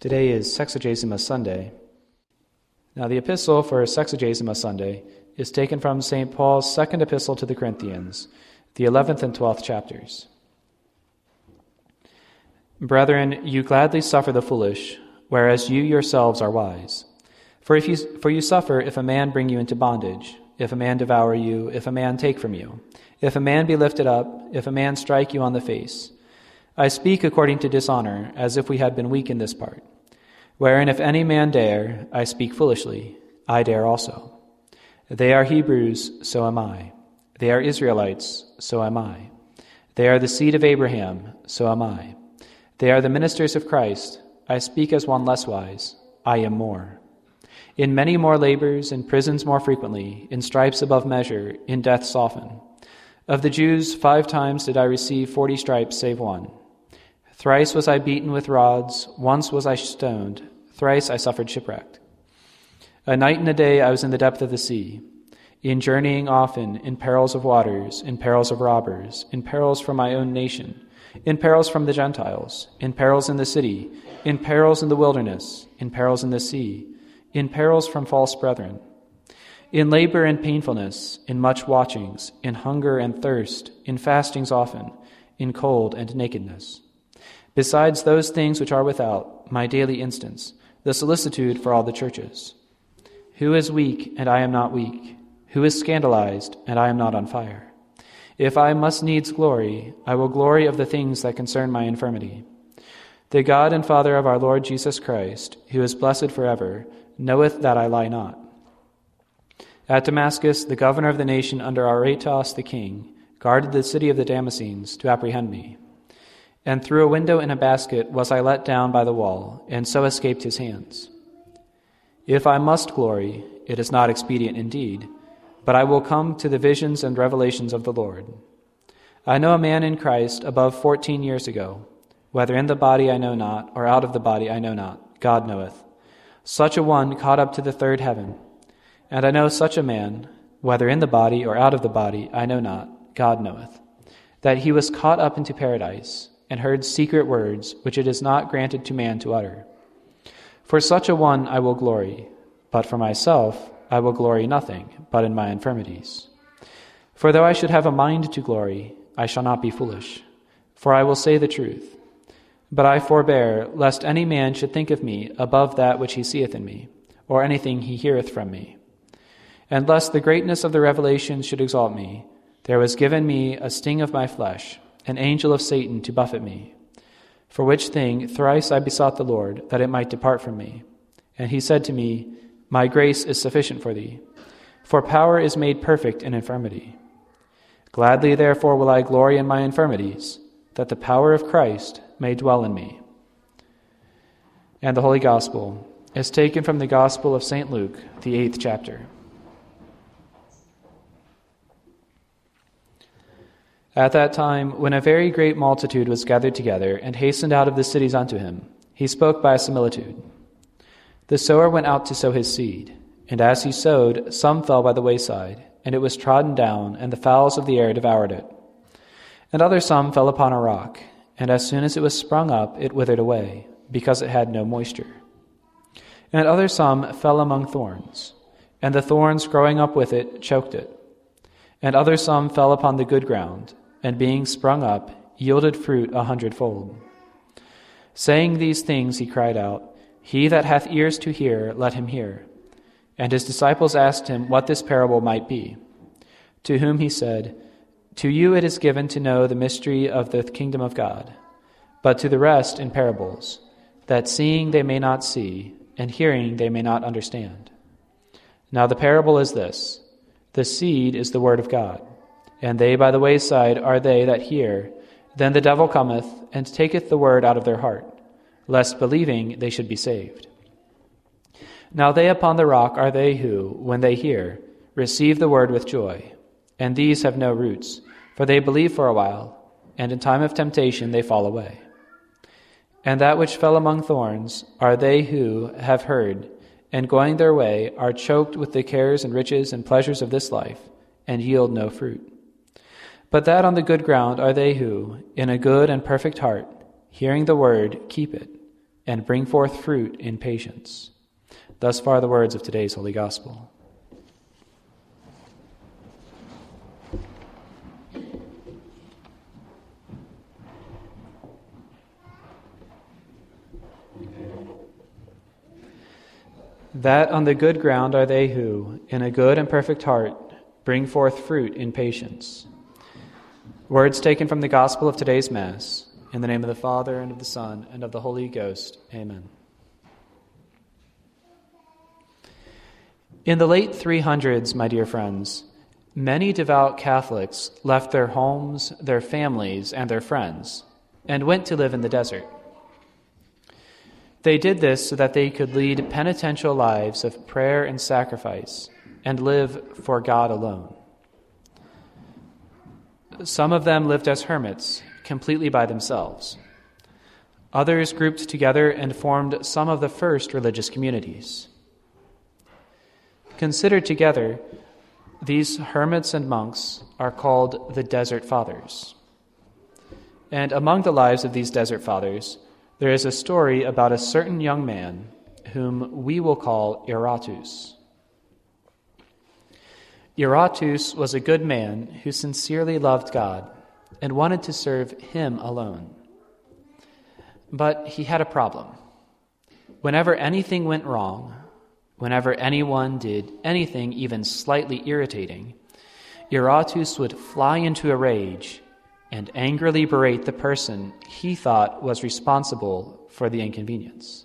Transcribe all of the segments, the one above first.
Today is Sexagesima Sunday. Now the epistle for Sexagesima Sunday is taken from St. Paul's second epistle to the Corinthians, the 11th and 12th chapters. Brethren, you gladly suffer the foolish, whereas you yourselves are wise. For you suffer if a man bring you into bondage, if a man devour you, if a man take from you, if a man be lifted up, if a man strike you on the face. I speak according to dishonor, as if we had been weak in this part. Wherein if any man dare, I speak foolishly, I dare also. They are Hebrews, so am I. They are Israelites, so am I. They are the seed of Abraham, so am I. They are the ministers of Christ. I speak as one less wise, I am more. In many more labors, in prisons more frequently, in stripes above measure, in deaths often. Of the Jews 5 times did I receive 40 stripes save one. Thrice was I beaten with rods, once was I stoned, thrice I suffered shipwreck. A night and a day I was in the depth of the sea, in journeying often, in perils of waters, in perils of robbers, in perils from my own nation, in perils from the Gentiles, in perils in the city, in perils in the wilderness, in perils in the sea, in perils from false brethren, in labor and painfulness, in much watchings, in hunger and thirst, in fastings often, in cold and nakedness. Besides those things which are without, my daily instance, the solicitude for all the churches. Who is weak, and I am not weak? Who is scandalized, and I am not on fire? If I must needs glory, I will glory of the things that concern my infirmity. The God and Father of our Lord Jesus Christ, who is blessed forever, knoweth that I lie not. At Damascus, the governor of the nation under Aretas the king guarded the city of the Damascenes to apprehend me. And through a window in a basket was I let down by the wall, and so escaped his hands. If I must glory, it is not expedient indeed, but I will come to the visions and revelations of the Lord. I know a man in Christ above 14 years ago, whether in the body I know not, or out of the body I know not, God knoweth. Such a one caught up to the third heaven. And I know such a man, whether in the body or out of the body I know not, God knoweth, that he was caught up into paradise, and heard secret words which it is not granted to man to utter. For such a one I will glory, but for myself I will glory nothing, but in my infirmities. For though I should have a mind to glory, I shall not be foolish, for I will say the truth. But I forbear, lest any man should think of me above that which he seeth in me, or anything he heareth from me. And lest the greatness of the revelations should exalt me, there was given me a sting of my flesh, an angel of Satan to buffet me. For which thing thrice I besought the Lord, that it might depart from me. And he said to me, My grace is sufficient for thee, for power is made perfect in infirmity. Gladly therefore will I glory in my infirmities, that the power of Christ may dwell in me. And the Holy Gospel is taken from the Gospel of St. Luke, the 8th chapter. At that time, when a very great multitude was gathered together and hastened out of the cities unto him, he spoke by a similitude. The sower went out to sow his seed, and as he sowed, some fell by the wayside, and it was trodden down, and the fowls of the air devoured it. And other some fell upon a rock, and as soon as it was sprung up, it withered away, because it had no moisture. And other some fell among thorns, and the thorns growing up with it choked it. And other some fell upon the good ground, and being sprung up, yielded fruit 100-fold. Saying these things, he cried out, He that hath ears to hear, let him hear. And his disciples asked him what this parable might be. To whom he said, To you it is given to know the mystery of the kingdom of God, but to the rest in parables, that seeing they may not see, and hearing they may not understand. Now the parable is this. The seed is the word of God, and they by the wayside are they that hear. Then the devil cometh, and taketh the word out of their heart, lest believing they should be saved. Now they upon the rock are they who, when they hear, receive the word with joy. And these have no roots, for they believe for a while, and in time of temptation they fall away. And that which fell among thorns are they who have heard, and going their way are choked with the cares and riches and pleasures of this life, and yield no fruit. But that on the good ground are they who, in a good and perfect heart, hearing the word, keep it, and bring forth fruit in patience. Thus far the words of today's Holy Gospel. That on the good ground are they who, in a good and perfect heart, bring forth fruit in patience. Words taken from the Gospel of today's Mass. In the name of the Father, and of the Son, and of the Holy Ghost. Amen. In the late 300s, my dear friends, many devout Catholics left their homes, their families, and their friends, and went to live in the desert. They did this so that they could lead penitential lives of prayer and sacrifice, and live for God alone. Some of them lived as hermits, completely by themselves. Others grouped together and formed some of the first religious communities. Considered together, these hermits and monks are called the Desert Fathers. And among the lives of these Desert Fathers, there is a story about a certain young man whom we will call Eratus. Eratus was a good man who sincerely loved God and wanted to serve Him alone. But he had a problem. Whenever anything went wrong, whenever anyone did anything even slightly irritating, Eratus would fly into a rage and angrily berate the person he thought was responsible for the inconvenience.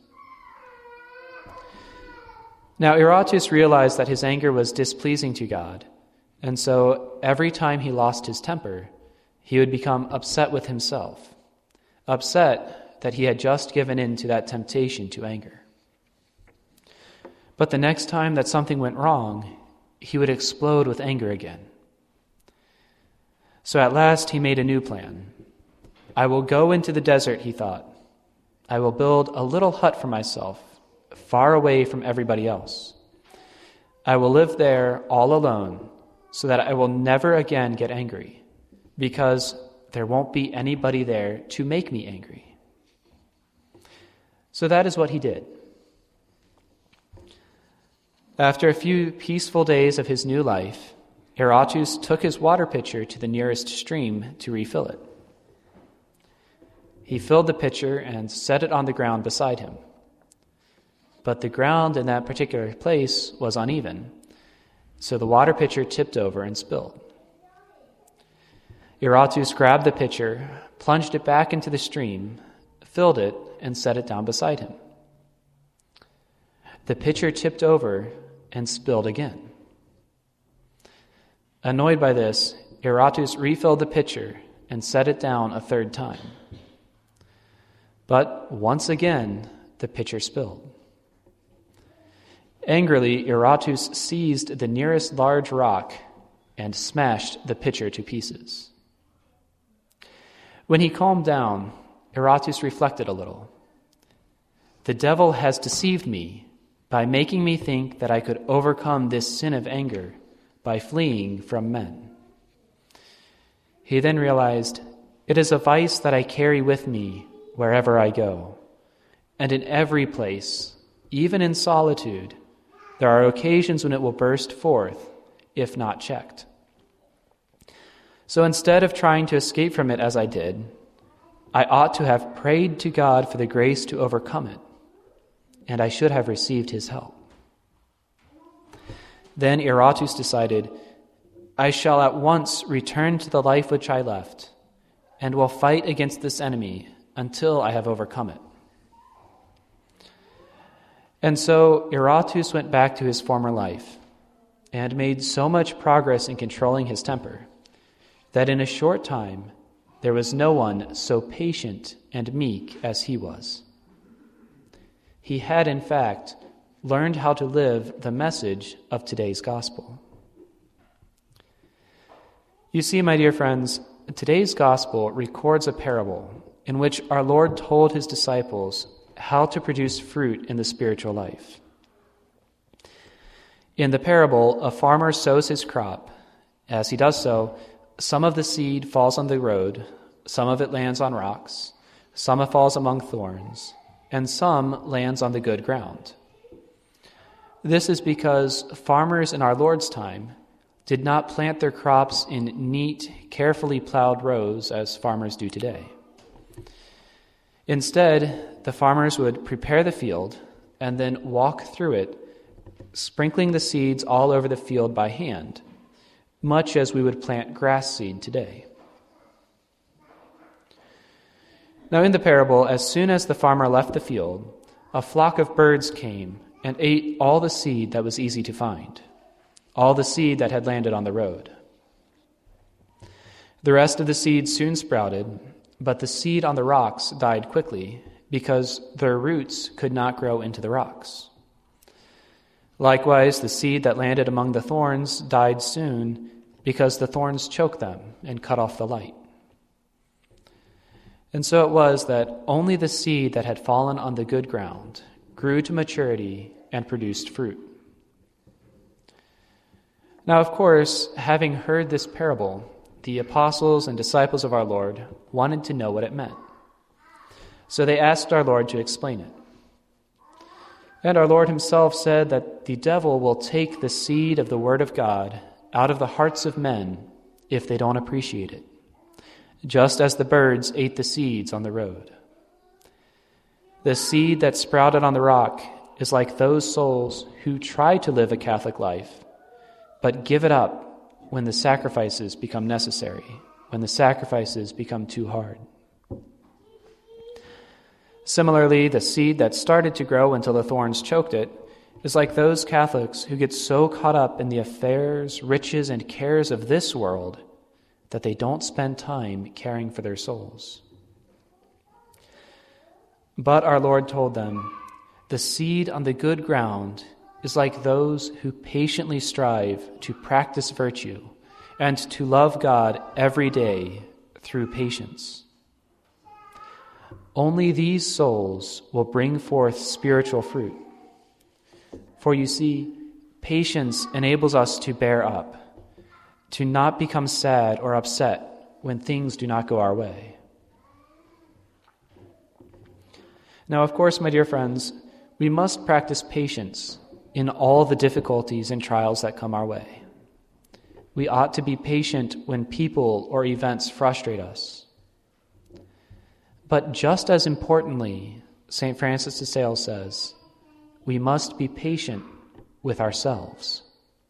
Now, Eratus realized that his anger was displeasing to God, and so every time he lost his temper, he would become upset with himself, upset that he had just given in to that temptation to anger. But the next time that something went wrong, he would explode with anger again. So at last he made a new plan. I will go into the desert, he thought. I will build a little hut for myself, far away from everybody else. I will live there all alone, so that I will never again get angry, because there won't be anybody there to make me angry. So that is what he did. After a few peaceful days of his new life, Eratus took his water pitcher to the nearest stream to refill it. He filled the pitcher and set it on the ground beside him. But the ground in that particular place was uneven, so the water pitcher tipped over and spilled. Eratus grabbed the pitcher, plunged it back into the stream, filled it, and set it down beside him. The pitcher tipped over and spilled again. Annoyed by this, Eratus refilled the pitcher and set it down a third time. But once again, the pitcher spilled. Angrily, Eratus seized the nearest large rock and smashed the pitcher to pieces. When he calmed down, Eratus reflected a little. The devil has deceived me by making me think that I could overcome this sin of anger by fleeing from men. He then realized, it is a vice that I carry with me wherever I go, and in every place, even in solitude, there are occasions when it will burst forth, if not checked. So instead of trying to escape from it as I did, I ought to have prayed to God for the grace to overcome it, and I should have received His help. Then Eratus decided, I shall at once return to the life which I left, and will fight against this enemy until I have overcome it. And so Eratus went back to his former life, and made so much progress in controlling his temper, that in a short time there was no one so patient and meek as he was. He had, in fact, learned how to live the message of today's gospel. You see, my dear friends, today's gospel records a parable in which our Lord told His disciples how to produce fruit in the spiritual life. In the parable, a farmer sows his crop. As he does so, some of the seed falls on the road, some of it lands on rocks, some falls among thorns, and some lands on the good ground. This is because farmers in our Lord's time did not plant their crops in neat, carefully plowed rows as farmers do today. Instead, the farmers would prepare the field and then walk through it, sprinkling the seeds all over the field by hand, much as we would plant grass seed today. Now in the parable, as soon as the farmer left the field, a flock of birds came and ate all the seed that was easy to find, all the seed that had landed on the road. The rest of the seed soon sprouted, but the seed on the rocks died quickly because their roots could not grow into the rocks. Likewise, the seed that landed among the thorns died soon because the thorns choked them and cut off the light. And so it was that only the seed that had fallen on the good ground grew to maturity and produced fruit. Now, of course, having heard this parable, the apostles and disciples of our Lord wanted to know what it meant. So they asked our Lord to explain it. And our Lord himself said that the devil will take the seed of the word of God out of the hearts of men if they don't appreciate it, just as the birds ate the seeds on the road. The seed that sprouted on the rock is like those souls who try to live a Catholic life, but give it up when the sacrifices become necessary, when the sacrifices become too hard. Similarly, the seed that started to grow until the thorns choked it is like those Catholics who get so caught up in the affairs, riches, and cares of this world that they don't spend time caring for their souls. But our Lord told them, the seed on the good ground is like those who patiently strive to practice virtue and to love God every day through patience. Only these souls will bring forth spiritual fruit. For you see, patience enables us to bear up, to not become sad or upset when things do not go our way. Now, of course, my dear friends, we must practice patience in all the difficulties and trials that come our way. We ought to be patient when people or events frustrate us. But just as importantly, St. Francis de Sales says, we must be patient with ourselves.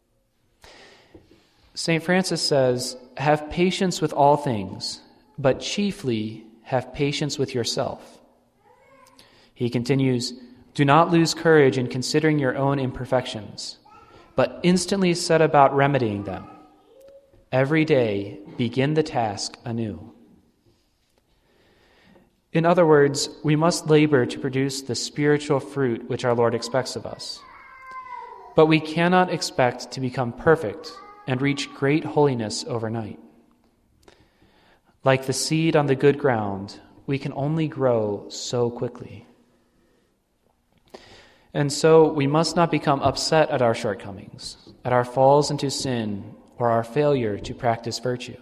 St. Francis says, have patience with all things, but chiefly have patience with yourself. He continues, do not lose courage in considering your own imperfections, but instantly set about remedying them. Every day, begin the task anew. In other words, we must labor to produce the spiritual fruit which our Lord expects of us. But we cannot expect to become perfect and reach great holiness overnight. Like the seed on the good ground, we can only grow so quickly. And so we must not become upset at our shortcomings, at our falls into sin, or our failure to practice virtue.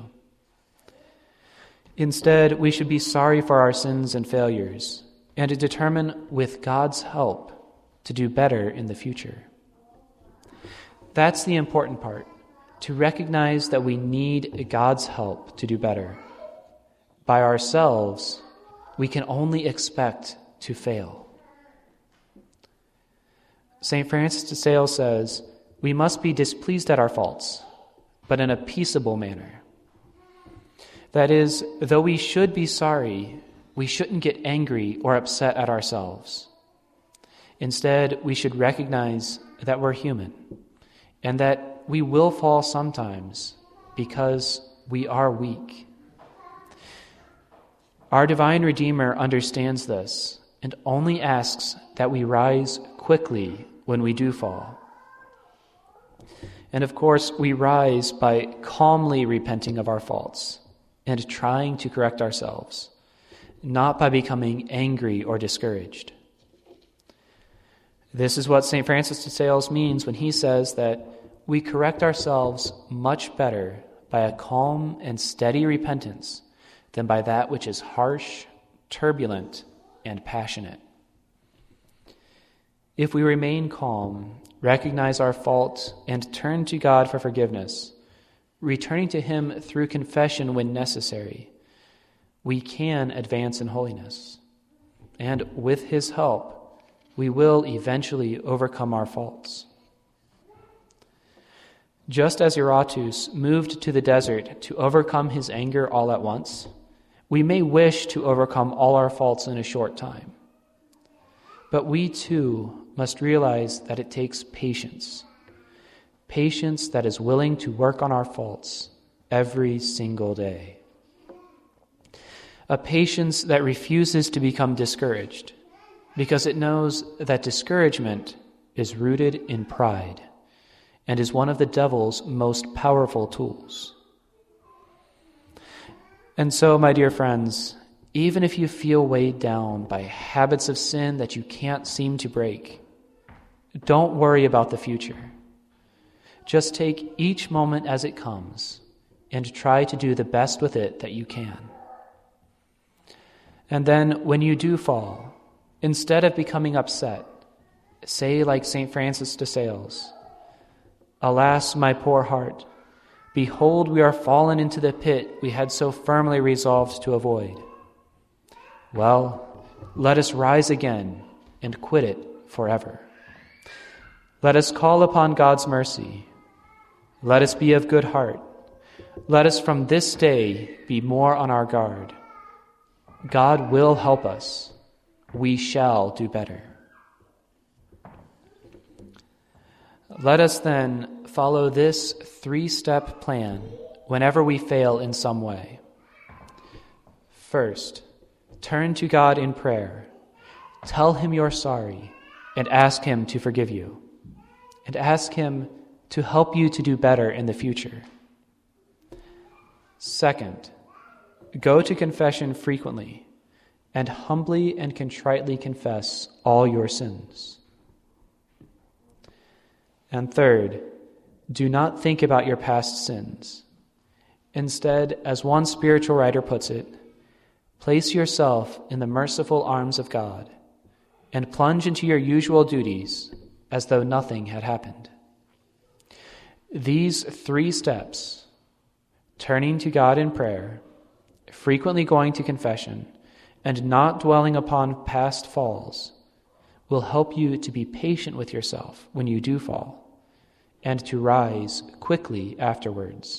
Instead, we should be sorry for our sins and failures and to determine, with God's help, to do better in the future. That's the important part, to recognize that we need God's help to do better. By ourselves, we can only expect to fail. St. Francis de Sales says, we must be displeased at our faults, but in a peaceable manner. That is, though we should be sorry, we shouldn't get angry or upset at ourselves. Instead, we should recognize that we're human and that we will fall sometimes because we are weak. Our divine Redeemer understands this and only asks that we rise quickly when we do fall. And of course, we rise by calmly repenting of our faults and trying to correct ourselves, not by becoming angry or discouraged. This is what St. Francis de Sales means when he says that we correct ourselves much better by a calm and steady repentance than by that which is harsh, turbulent, and passionate. If we remain calm, recognize our fault, and turn to God for forgiveness, returning to Him through confession when necessary, we can advance in holiness. And with His help, we will eventually overcome our faults. Just as Eratus moved to the desert to overcome his anger all at once, we may wish to overcome all our faults in a short time. But we too must realize that it takes patience that is willing to work on our faults every single day. A patience that refuses to become discouraged because it knows that discouragement is rooted in pride and is one of the devil's most powerful tools. And so, my dear friends, even if you feel weighed down by habits of sin that you can't seem to break, don't worry about the future. Just take each moment as it comes and try to do the best with it that you can. And then, when you do fall, instead of becoming upset, say like St. Francis de Sales, "Alas, my poor heart, behold, we are fallen into the pit we had so firmly resolved to avoid. Well, let us rise again and quit it forever. Let us call upon God's mercy. Let us be of good heart. Let us from this day be more on our guard. God will help us. We shall do better." Let us then follow this 3-step plan whenever we fail in some way. First, turn to God in prayer. Tell Him you're sorry and ask Him to forgive you. And ask Him to help you to do better in the future. Second, go to confession frequently and humbly and contritely confess all your sins. And third, do not think about your past sins. Instead, as one spiritual writer puts it, place yourself in the merciful arms of God and plunge into your usual duties as though nothing had happened. These 3 steps, turning to God in prayer, frequently going to confession, and not dwelling upon past falls, will help you to be patient with yourself when you do fall, and to rise quickly afterwards.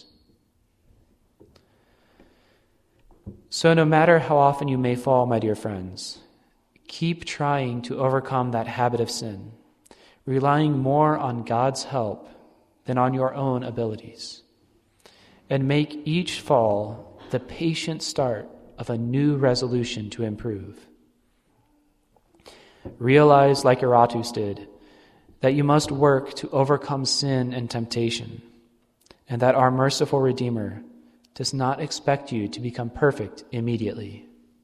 So no matter how often you may fall, my dear friends, keep trying to overcome that habit of sin, relying more on God's help than on your own abilities, and make each fall the patient start of a new resolution to improve. Realize, like Eratus did, that you must work to overcome sin and temptation, and that our merciful Redeemer does not expect you to become perfect immediately.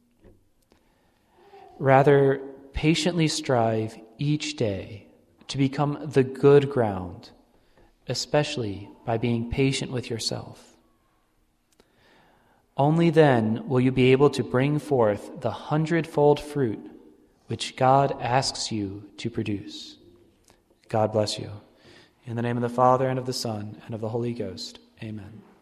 Rather, patiently strive each day to become the good ground, especially by being patient with yourself. Only then will you be able to bring forth the 100-fold fruit which God asks you to produce. God bless you. In the name of the Father, and of the Son, and of the Holy Ghost. Amen.